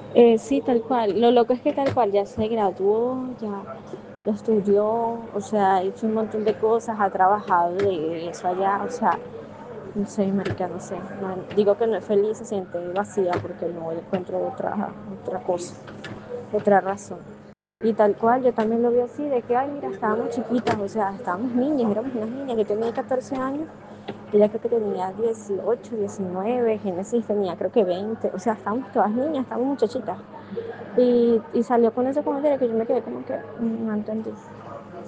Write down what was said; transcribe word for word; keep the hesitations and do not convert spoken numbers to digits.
Eh, sí, tal cual. Lo loco es que tal cual ya se graduó, ya lo estudió, o sea, ha hecho un montón de cosas, ha trabajado de eso allá, o sea, no sé, marica, no sé. No, digo que no es feliz, se siente vacía porque no encuentro otra, otra cosa, otra razón. Y tal cual, yo también lo veo así, de que, ay, mira, estábamos chiquitas, o sea, estábamos niñas, éramos unas niñas, yo tenía catorce años, ella creo que tenía dieciocho, diecinueve, Génesis tenía creo que veinte, o sea, estábamos todas niñas, estábamos muchachitas. Y, y salió con ese comentario que yo me quedé como que, mm, no entendí.